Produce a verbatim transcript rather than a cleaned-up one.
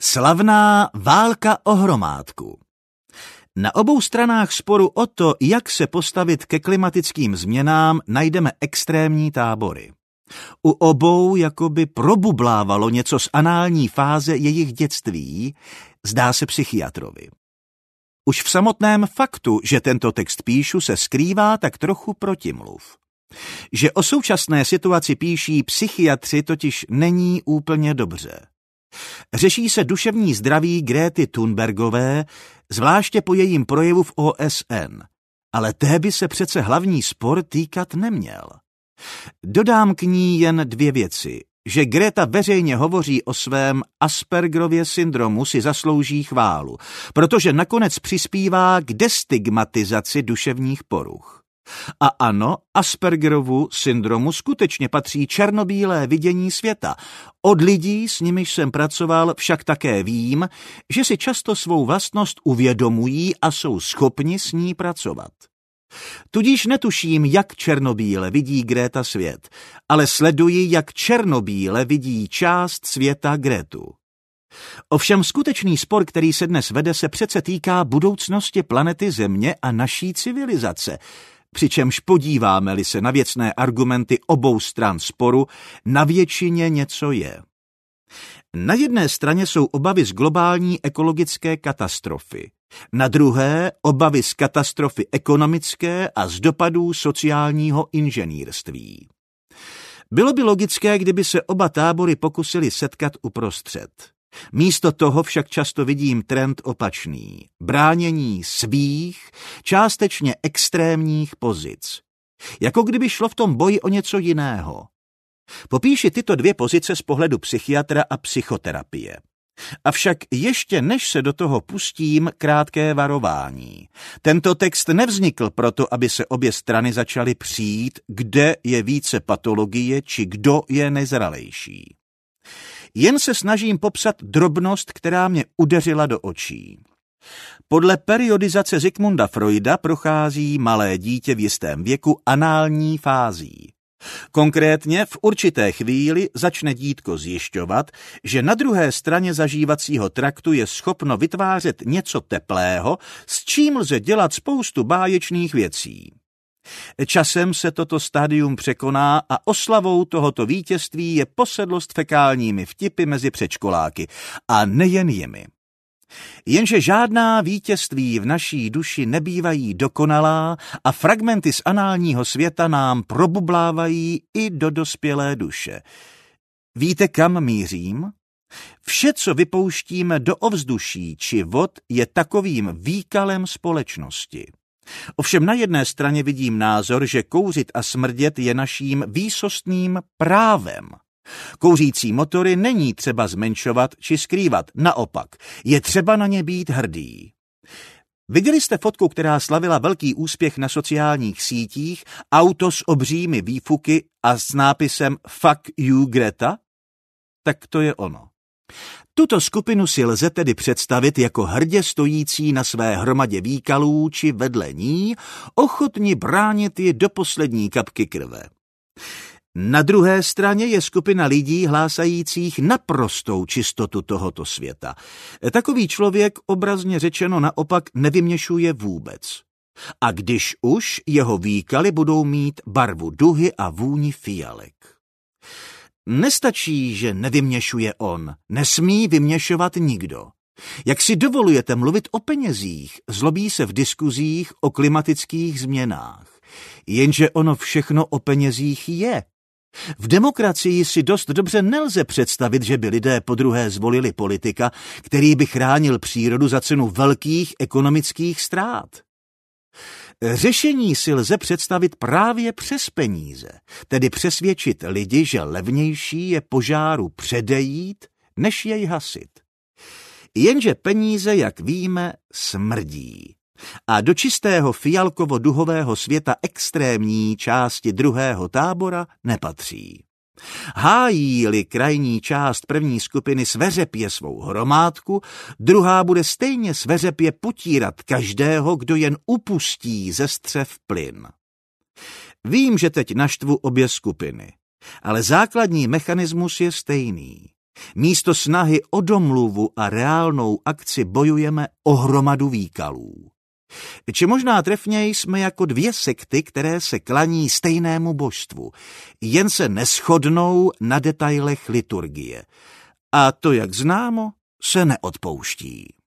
Slavná válka o hromádku. Na obou stranách sporu o to, jak se postavit ke klimatickým změnám, najdeme extrémní tábory. U obou jakoby probublávalo něco z anální fáze jejich dětství, zdá se psychiatrovi. Už v samotném faktu, že tento text píšu, se skrývá tak trochu protimluv. Že o současné situaci píší psychiatři, totiž není úplně dobře. Řeší se duševní zdraví Gréty Thunbergové, zvláště po jejím projevu v O S N, ale té by se přece hlavní spor týkat neměl. Dodám k ní jen dvě věci. Že Greta veřejně hovoří o svém Aspergerově syndromu, si zaslouží chválu, protože nakonec přispívá k destigmatizaci duševních poruch. A ano, Aspergerovu syndromu skutečně patří černobílé vidění světa. Od lidí, s nimiž jsem pracoval, však také vím, že si často svou vlastnost uvědomují a jsou schopni s ní pracovat. Tudíž netuším, jak černobíle vidí Greta svět, ale sleduji, jak černobíle vidí část světa Gretu. Ovšem skutečný spor, který se dnes vede, se přece týká budoucnosti planety Země a naší civilizace, přičemž podíváme-li se na věcné argumenty obou stran sporu, na většině něco je. Na jedné straně jsou obavy z globální ekologické katastrofy, na druhé obavy z katastrofy ekonomické a z dopadů sociálního inženýrství. Bylo by logické, kdyby se oba tábory pokusili setkat uprostřed. Místo toho však často vidím trend opačný. Bránění svých, částečně extrémních pozic. Jako kdyby šlo v tom boji o něco jiného. Popíši tyto dvě pozice z pohledu psychiatra a psychoterapie. Avšak ještě než se do toho pustím, krátké varování. Tento text nevznikl proto, aby se obě strany začaly přijít, kde je více patologie či kdo je nezralejší. Jen se snažím popsat drobnost, která mě udeřila do očí. Podle periodizace Sigmunda Freuda prochází malé dítě v jistém věku anální fází. Konkrétně v určité chvíli začne dítko zjišťovat, že na druhé straně zažívacího traktu je schopno vytvářet něco teplého, s čím lze dělat spoustu báječných věcí. Časem se toto stádium překoná a oslavou tohoto vítězství je posedlost fekálními vtipy mezi předškoláky, a nejen jimi. Jenže žádná vítězství v naší duši nebývají dokonalá a fragmenty z análního světa nám probublávají i do dospělé duše. Víte, kam mířím? Vše, co vypouštíme do ovzduší či vod, je takovým výkalem společnosti. Ovšem na jedné straně vidím názor, že kouřit a smrdět je naším výsostným právem. Kouřící motory není třeba zmenšovat či skrývat, naopak, je třeba na ně být hrdý. Viděli jste fotku, která slavila velký úspěch na sociálních sítích, auto s obřími výfuky a s nápisem Fuck you Greta? Tak to je ono. Tuto skupinu si lze tedy představit jako hrdě stojící na své hromadě výkalů či vedle ní, ochotni bránit ji do poslední kapky krve. Na druhé straně je skupina lidí hlásajících naprostou čistotu tohoto světa. Takový člověk, obrazně řečeno, naopak nevyměšuje vůbec. A když už, jeho výkaly budou mít barvu duhy a vůni fialek. Nestačí, že nevyměšuje on, nesmí vyměšovat nikdo. Jak si dovolujete mluvit o penězích, zlobí se v diskuzích o klimatických změnách. Jenže ono všechno o penězích je. V demokracii si dost dobře nelze představit, že by lidé podruhé zvolili politika, který by chránil přírodu za cenu velkých ekonomických ztrát. Řešení si lze představit právě přes peníze, tedy přesvědčit lidi, že levnější je požáru předejít, než jej hasit. Jenže peníze, jak víme, smrdí. A do čistého fialkovo-duhového světa extrémní části druhého tábora nepatří. Hájí-li krajní část první skupiny sveřepě svou hromádku, druhá bude stejně sveřepě potírat každého, kdo jen upustí ze střev plyn. Vím, že teď naštvu obě skupiny, ale základní mechanismus je stejný. Místo snahy o domluvu a reálnou akci bojujeme o hromadu výkalů. Či možná trefněji jsme jako dvě sekty, které se klaní stejnému božstvu, jen se neshodnou na detailech liturgie. A to, jak známo, se neodpouští.